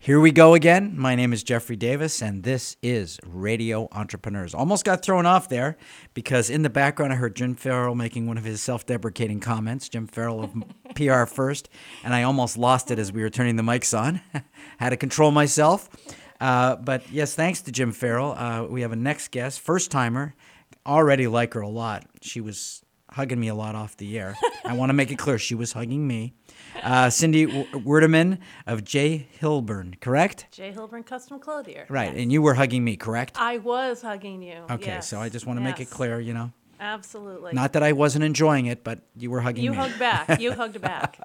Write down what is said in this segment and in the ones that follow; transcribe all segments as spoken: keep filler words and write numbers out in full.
Here we go again. My name is Jeffrey Davis, and this is Radio Entrepreneurs. Almost got thrown off there because in the background I heard Jim Farrell making one of his self-deprecating comments, Jim Farrell of P R First, and I almost lost it as we were turning the mics on. Had to control myself. Uh, but yes, thanks to Jim Farrell. Uh, we have a next guest, first-timer. Already like her a lot. She was hugging me a lot off the air. I want to make it clear she was hugging me. Uh, Cindy w- Werdeman of J. Hilburn, correct? J. Hilburn Custom Clothier. Right, Yes. and you were hugging me, correct? I was hugging you. Okay, yes. so I just want to make it Yes. clear, you know. Absolutely. Not that I wasn't enjoying it, but you were hugging you me. hugged back. You hugged back.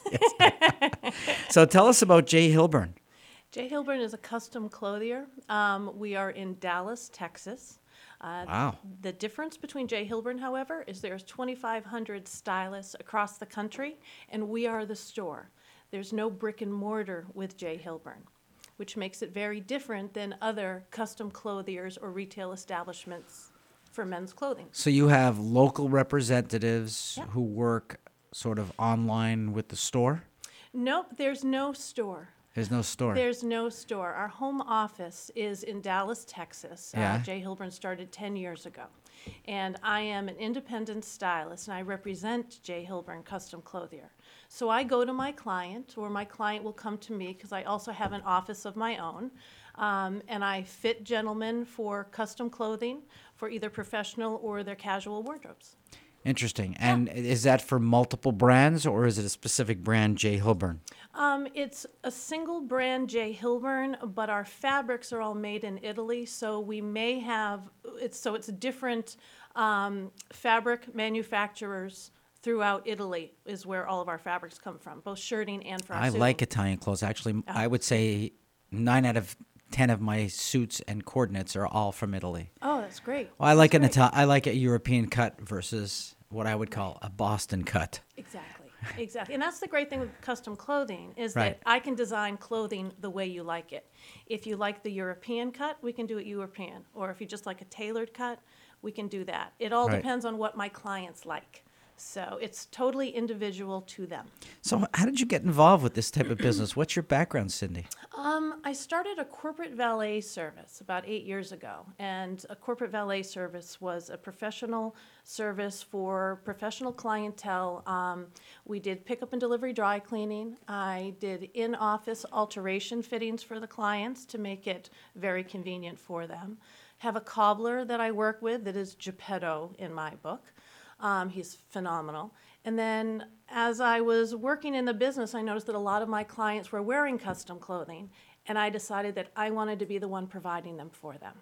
So tell us about J. Hilburn. J. Hilburn is a custom clothier. Um, we are in Dallas, Texas. Uh, Wow. The difference between J. Hilburn, however, is there's twenty-five hundred stylists across the country, and we are the store. There's no brick and mortar with J. Hilburn, which makes it very different than other custom clothiers or retail establishments for men's clothing. So you have local representatives Yeah. who work sort of online with the store? Nope, there's no store. There's no store. There's no store. Our home office is in Dallas, Texas. Yeah. Uh, J. Hilburn started ten years ago. And I am an independent stylist, and I represent J. Hilburn Custom Clothier. So I go to my client, or my client will come to me, because I also have an office of my own, um, and I fit gentlemen for custom clothing for either professional or their casual wardrobes. Interesting. And is that for multiple brands, or is it a specific brand, J. Hilburn? Um, it's a single brand J. Hilburn, but our fabrics are all made in Italy, so we may have, it's so it's different um, fabric manufacturers throughout Italy is where all of our fabrics come from, both shirting and for our I suiting. like Italian clothes. Actually, I would say nine out of ten of my suits and coordinates are all from Italy. Oh, that's great. Well, I like an That's Ital- I like a European cut versus what I would call a Boston cut. Exactly, exactly. And that's the great thing with custom clothing is Right. that I can design clothing the way you like it. If you like the European cut, we can do it European. Or if you just like a tailored cut, we can do that. It all Right. depends on what my clients like. So it's totally individual to them. So how did you get involved with this type of business? What's your background, Cindy? Um, I started a corporate valet service about eight years ago, and a corporate valet service was a professional service for professional clientele. Um, we did pickup and delivery dry cleaning. I did in-office alteration fittings for the clients to make it very convenient for them. Have a cobbler that I work with that is Geppetto in my book. Um, he's phenomenal. And then as I was working in the business, I noticed that a lot of my clients were wearing custom clothing, and I decided that I wanted to be the one providing them for them.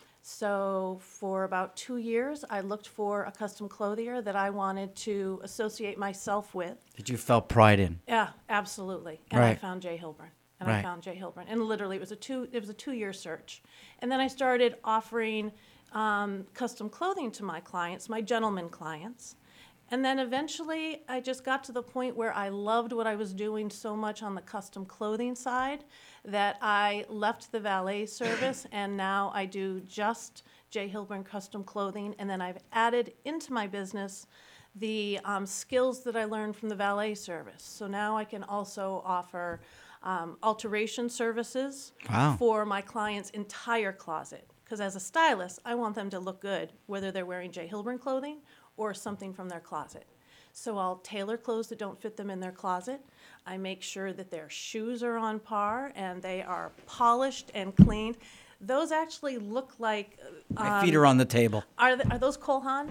So for about two years, I looked for a custom clothier that I wanted to associate myself with. That you felt pride in? Yeah, absolutely. And I Right. found J. Hilburn. And Right. I found J. Hilburn. And literally, it was a two. It was a two-year search. And then I started offering um, custom clothing to my clients, my gentleman clients. And then eventually, I just got to the point where I loved what I was doing so much on the custom clothing side that I left the valet service, and now I do just J. Hilburn Custom Clothing. And then I've added into my business the um, skills that I learned from the valet service. So now I can also offer um, alteration services Wow. for my client's entire closet. Because as a stylist, I want them to look good, whether they're wearing J. Hilburn clothing or something from their closet. So I'll tailor clothes that don't fit them in their closet. I make sure that their shoes are on par and they are polished and cleaned. Those actually look like, My um, feet are on the table. are, th- are those Cole Haan?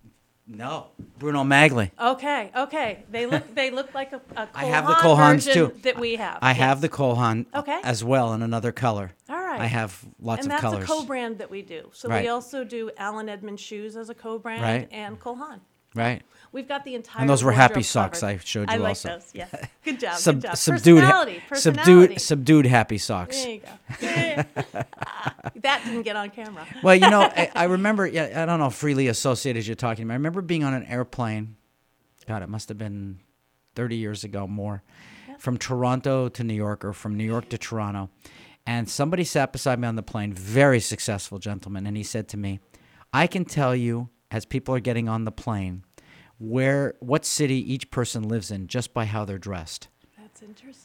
No. Bruno Magli. Okay, okay. They look they look like a, a Cole I have the Haan Cole Haans version too. that we have. I have Yes. the Cole Haan Okay. as well in another color. All right. I have lots and of that's colors. a co-brand that we do. So Right. we also do Allen Edmonds shoes as a co-brand Right. and Cole Haan. Right. We've got the entire And those were wardrobe happy socks covered. I showed you I like also. those, yes. Good job, Sub- good job. subdued, Personality, subdued, personality. subdued happy socks. There you go. Yeah. Ah, that didn't get on camera. Well, you know, I, I remember, yeah, I don't know, freely associated as you're talking about. I remember being on an airplane. God, it must have been thirty years ago more, from Toronto to New York or from New York to Toronto. And somebody sat beside me on the plane, very successful gentleman, and he said to me, I can tell you, as people are getting on the plane, where what city each person lives in just by how they're dressed. That's interesting.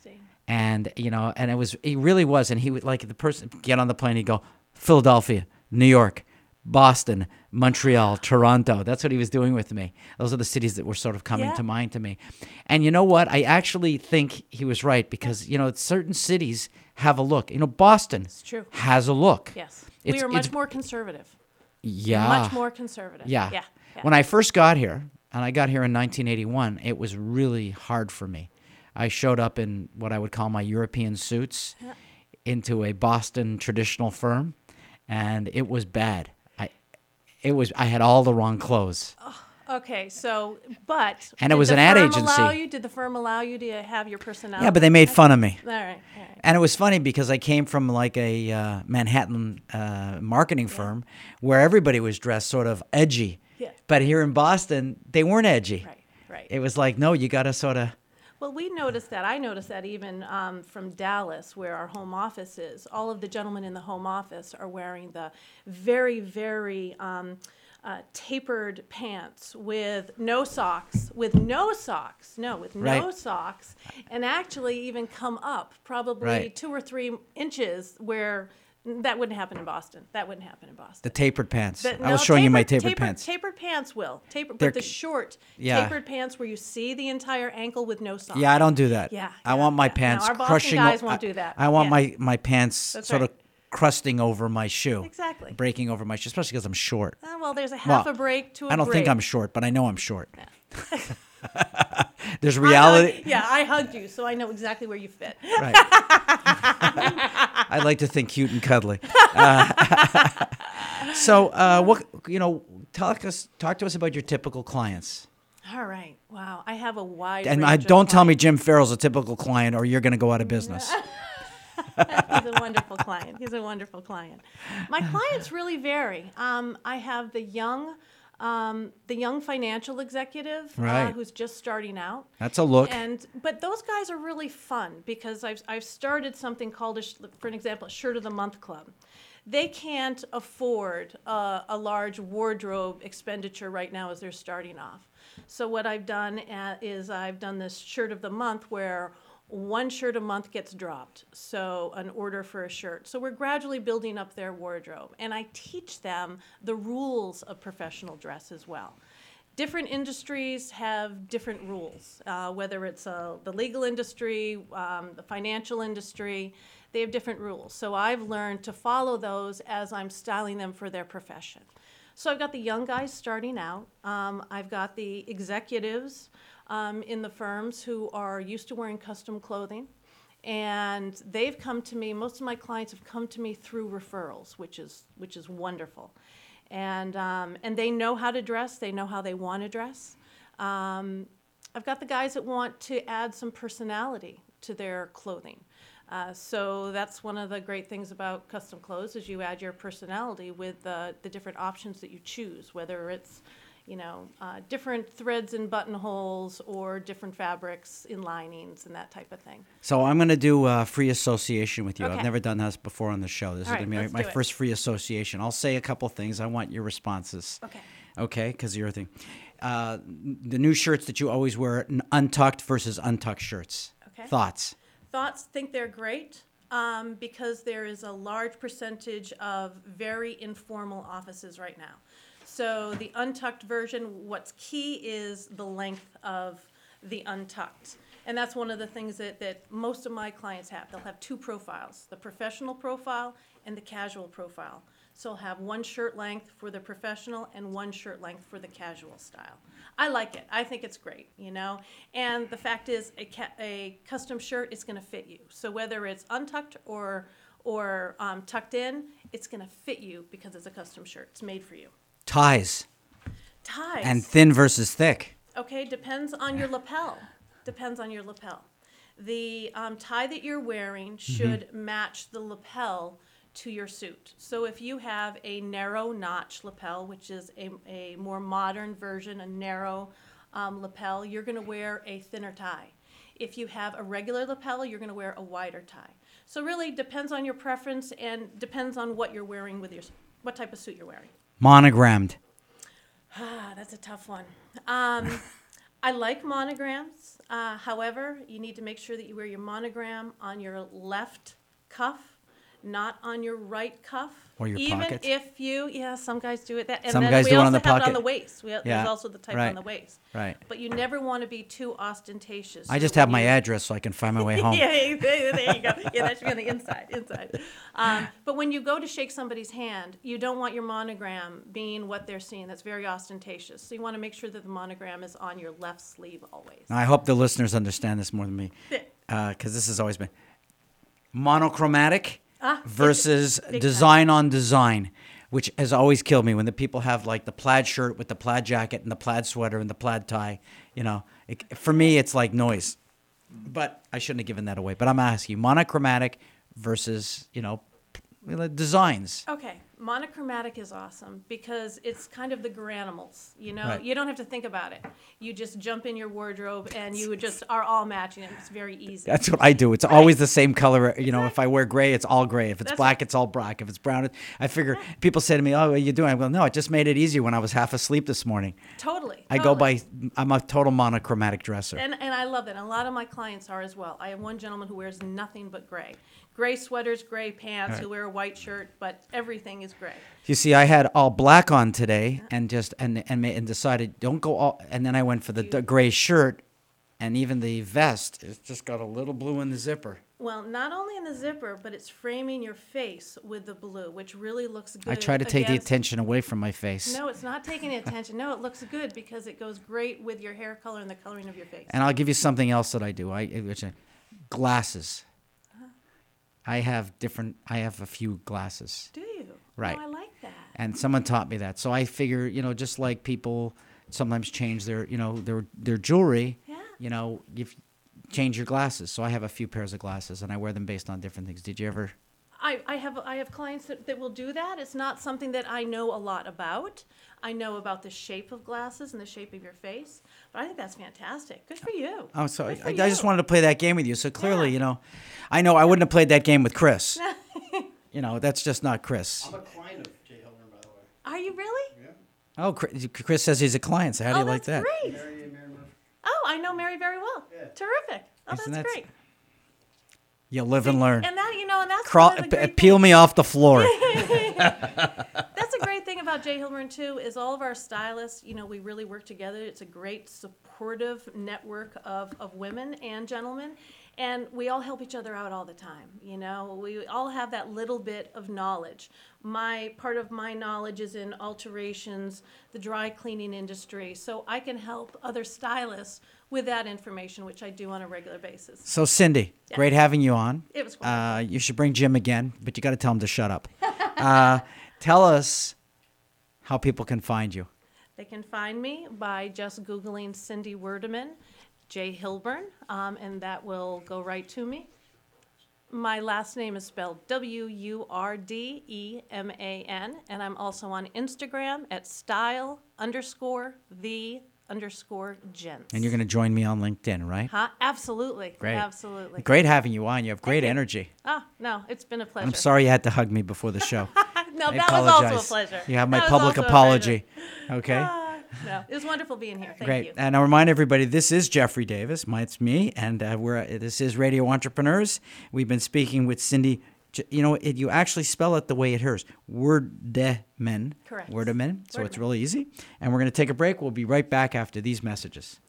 And, you know, and it was, he really was. And he would, like, the person get on the plane, he'd go, Philadelphia, New York, Boston, Montreal, Toronto. That's what he was doing with me. Those are the cities that were sort of coming Yeah. to mind to me. And you know what? I actually think he was right because, you know, certain cities have a look. You know, Boston It's true. has a look. Yes. It's- we are much it's- more conservative. Yeah. Much more conservative. Yeah. Yeah. yeah. When I first got here, and I got here in nineteen eighty-one, it was really hard for me. I showed up in what I would call my European suits Yeah. into a Boston traditional firm, and it was bad. I, it was. I had all the wrong clothes. Okay, so, but. And it did was the an ad firm agency. Allow you, did the firm allow you to have your personality? Yeah, but they made fun of me. All right, all right. And it was funny because I came from like a uh, Manhattan uh, marketing firm where everybody was dressed sort of edgy. Yeah. But here in Boston, they weren't edgy. Right, right. It was like, no, you got to sort of. Well, we noticed that. I noticed that even um, from Dallas, where our home office is. All of the gentlemen in the home office are wearing the very, very um, uh, tapered pants with no socks, with no socks, no, with no Right. socks, and actually even come up probably Right. two or three inches where that wouldn't happen in Boston. That wouldn't happen in Boston. The tapered pants. But I no, was showing you my tapered- tapered, tapered pants. Tapered pants will. Tapered, They're- but the short yeah. tapered pants where you see the entire ankle with no socks. Yeah, I don't do that. Yeah, I yeah, want my yeah. No, pants our Boston crushing. guys o- won't I- do that. I want Yeah. my, my pants That's sort right. of crusting over my shoe. Exactly. Breaking over my shoe, especially because I'm short. Uh, well, there's a half Well, a break to a I don't break. think I'm short, but I know I'm short. There's I reality. hugged- yeah, I hugged you, so I know exactly where you fit. Right. I like to think cute and cuddly. Uh, so, uh, what you know? Talk us, talk to us about your typical clients. All right. Wow. I have a wide. And range I, of don't tell me clients. Jim Farrell's a typical client, or you're going to go out of business. He's a wonderful client. He's a wonderful client. My clients really vary. Um, I have the young, um, the young financial executive uh, Right. who's just starting out. That's a look. And but those guys are really fun because I've I've started something called a, sh- for an example, a shirt of the month club. They can't afford uh, a large wardrobe expenditure right now as they're starting off. So what I've done uh, is I've done this shirt of the month where one shirt a month gets dropped, so an order for a shirt. So we're gradually building up their wardrobe, and I teach them the rules of professional dress as well. Different industries have different rules, uh, whether it's uh, the legal industry, um, the financial industry, they have different rules. So I've learned to follow those as I'm styling them for their profession. So I've got the young guys starting out. Um, I've got the executives um, in the firms who are used to wearing custom clothing. And they've come to me, most of my clients have come to me through referrals, which is, which is wonderful. And, um, and they know how to dress, they know how they want to dress. Um, I've got the guys that want to add some personality to their clothing. Uh, so that's one of the great things about custom clothes is you add your personality with the, the different options that you choose, whether it's, you know, uh, different threads and buttonholes or different fabrics in linings and that type of thing. So I'm going to do a free association with you. Okay. I've never done this before on the show. This All is right, going to be let's my do it. first free association. I'll say a couple things. I want your responses. Okay. Okay, because your thing. Uh, the new shirts that you always wear, n- untucked versus untucked shirts. Okay. Thoughts? Thoughts think they're great um, because there is a large percentage of very informal offices right now. So the untucked version, what's key is the length of the untucked. And that's one of the things that, that most of my clients have. They'll have two profiles, the professional profile and the casual profile. So I'll have one shirt length for the professional and one shirt length for the casual style. I like it. I think it's great, you know. And the fact is, a, ca- a custom shirt is going to fit you. So whether it's untucked or or um, tucked in, it's going to fit you because it's a custom shirt. It's made for you. Ties. Ties. And thin versus thick. Okay, depends on your lapel. Depends on your lapel. The um, tie that you're wearing should match the lapel to your suit. So if you have a narrow notch lapel, which is a, a more modern version, a narrow um, lapel, you're going to wear a thinner tie. If you have a regular lapel, you're going to wear a wider tie. So really depends on your preference and depends on what you're wearing with your, what type of suit you're wearing. Monogrammed. Ah, that's a tough one. Um, I like monograms. Uh, however, you need to make sure that you wear your monogram on your left cuff, not on your right cuff. Or your Even pocket. if you, yeah, some guys do it that. And Some then guys we do it also on the have it on pocket. the waist. We have, Yeah, There's also the type right, on the waist. right. But you never want to be too ostentatious. I So just when have my you- address so I can find my way home. yeah, yeah, there you go. Yeah, that should be on the inside, inside. Um, but when you go to shake somebody's hand, you don't want your monogram being what they're seeing. That's very ostentatious. So you want to make sure that the monogram is on your left sleeve always. Now, I hope the listeners understand this more than me, because this has always been monochromatic Ah, versus big design on design, which has always killed me when the people have like the plaid shirt with the plaid jacket and the plaid sweater and the plaid tie. You know, it, for me, it's like noise. But I shouldn't have given that away. But I'm asking you, monochromatic versus, you know, p- designs. Okay, monochromatic is awesome because it's kind of the granimals, you know? Right. You don't have to think about it. You just jump in your wardrobe and you just are all matching it. It's very easy. That's what I do. It's always the same color. You know, if I wear gray, it's all gray. If it's That's black, it's all black. If it's brown, it, I figure people say to me, "Oh, what are you doing?" I go, "No, it just made it easier when I was half asleep this morning." Totally. I go totally. by. I'm a total monochromatic dresser. And, and I love it. And a lot of my clients are as well. I have one gentleman who wears nothing but gray. Gray sweaters, gray pants. Right. He'll wear a white shirt, but everything is gray. You see, I had all black on today, and just and and, ma- and decided don't go all. And then I went for the, the gray shirt, and even the vest. It's just got a little blue in the zipper. Well, not only in the zipper, but it's framing your face with the blue, which really looks good. I try to take the against- attention away from my face. No, it's not taking the attention. No, it looks good because it goes great with your hair color and the coloring of your face. And I'll give you something else that I do. I which I, glasses. I have different. I have a few glasses, Do you? Right. Oh, I like that. and someone taught me that. So I figure, you know, just like people sometimes change their, you know, their their jewelry. Yeah. You know, you change your glasses. So I have a few pairs of glasses, and I wear them based on different things. Did you ever? I, I have I have clients that, that will do that. It's not something that I know a lot about. I know about the shape of glasses and the shape of your face, but I think that's fantastic. Good for you. Oh, so I, Good for I just you. wanted to play that game with you. So clearly, Yeah. you know, I know I wouldn't have played that game with Chris. You know, that's just not Chris. I'm a client of Jay Hilburn, by the way. Are you really? Yeah. Oh, Chris Chris says he's a client. So how do oh, you like that's that? great. Mary and Mary Murphy. Oh, I know Mary very well. Yeah. Terrific. Oh, Isn't that's that- great. You live and learn. And that, you know, and that's Crawl, one of the p- great peel things. me off the floor. That's a great thing about Jay Hilburn too, is all of our stylists, you know, we really work together. It's a great supportive network of, of women and gentlemen. And we all help each other out all the time, you know. We all have that little bit of knowledge. My part of my knowledge is in alterations, the dry cleaning industry, so I can help other stylists with that information, which I do on a regular basis. So Cindy, Yeah. great having you on. It was Uh, wonderful. you should bring Jim again, but you got to tell him to shut up. uh, tell us how people can find you. They can find me by just Googling Cindy Werdeman, Jay Hilburn, um, and that will go right to me. My last name is spelled W U R D E M A N, and I'm also on Instagram at style underscore the underscore gents. And you're going to join me on LinkedIn, right? Huh? Absolutely. Great. Absolutely. Great having you on. You have great you. energy. Oh, no, it's been a pleasure. I'm sorry you had to hug me before the show. no, I that apologize. was also a pleasure. You have my That was public also a apology. pleasure. Okay? Ah, no, it was wonderful being here. Thank Great. you. And I'll remind everybody, this is Jeffrey Davis. My, it's me, and uh, we're uh, this is Radio Entrepreneurs. We've been speaking with Cindy. J- You know, it, you actually spell it the way it hears. Werdeman. Correct. Werdeman. So it's Werdeman. really easy. And we're going to take a break. We'll be right back after these messages.